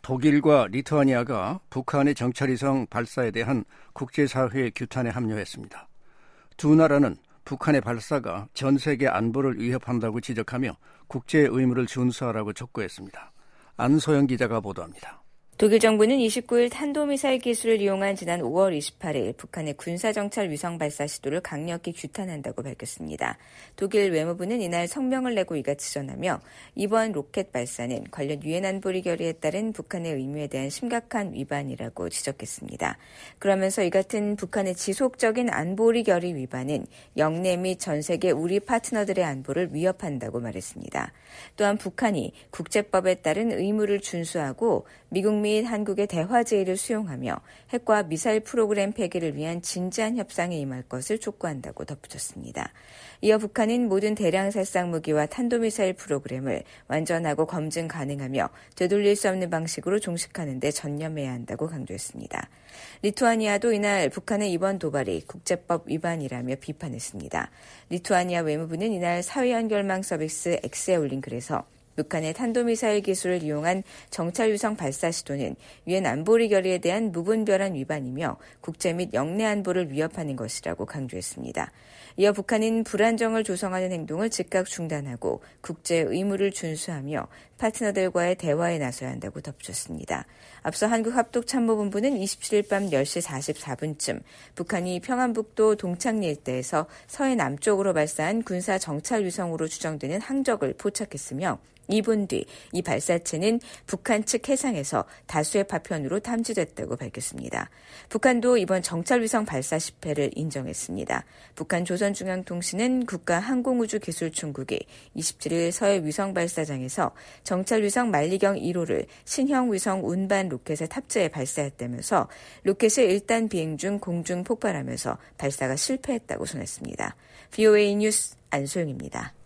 독일과 리투아니아가 북한의 정찰위성 발사에 대한 국제사회의 규탄에 합류했습니다. 두 나라는 북한의 발사가 전 세계 안보를 위협한다고 지적하며 국제 의무를 준수하라고 촉구했습니다. 안소영 기자가 보도합니다. 독일 정부는 29일 탄도미사일 기술을 이용한 지난 5월 28일 북한의 군사정찰 위성 발사 시도를 강력히 규탄한다고 밝혔습니다. 독일 외무부는 이날 성명을 내고 이같이 전하며 이번 로켓 발사는 관련 유엔 안보리 결의에 따른 북한의 의무에 대한 심각한 위반이라고 지적했습니다. 그러면서 이 같은 북한의 지속적인 안보리 결의 위반은 영내 및 전 세계 우리 파트너들의 안보를 위협한다고 말했습니다. 또한 북한이 국제법에 따른 의무를 준수하고 미국 및 한국의 대화 제의를 수용하며 핵과 미사일 프로그램 폐기를 위한 진지한 협상에 임할 것을 촉구한다고 덧붙였습니다. 이어 북한은 모든 대량 살상 무기와 탄도미사일 프로그램을 완전하고 검증 가능하며 되돌릴 수 없는 방식으로 종식하는 데 전념해야 한다고 강조했습니다. 리투아니아도 이날 북한의 이번 도발이 국제법 위반이라며 비판했습니다. 리투아니아 외무부는 이날 사회연결망 서비스 X에 올린 글에서 북한의 탄도미사일 기술을 이용한 정찰위성 발사 시도는 유엔 안보리 결의에 대한 무분별한 위반이며 국제 및 영내 안보를 위협하는 것이라고 강조했습니다. 이어 북한은 불안정을 조성하는 행동을 즉각 중단하고 국제 의무를 준수하며 파트너들과의 대화에 나서야 한다고 덧붙였습니다. 앞서 한국합동참모본부는 27일 밤 10시 44분쯤 북한이 평안북도 동창리 일대에서 서해 남쪽으로 발사한 군사 정찰 위성으로 추정되는 항적을 포착했으며 2분 뒤 이 발사체는 북한 측 해상에서 다수의 파편으로 탐지됐다고 밝혔습니다. 북한도 이번 정찰위성 발사 실패를 인정했습니다. 북한 조선중앙통신은 국가항공우주기술총국이 27일 서해 위성 발사장에서 정찰위성 만리경 1호를 신형 위성 운반 로켓에 탑재해 발사했다면서 로켓이 일단 비행 중 공중 폭발하면서 발사가 실패했다고 전했습니다. VOA 뉴스 안소영입니다.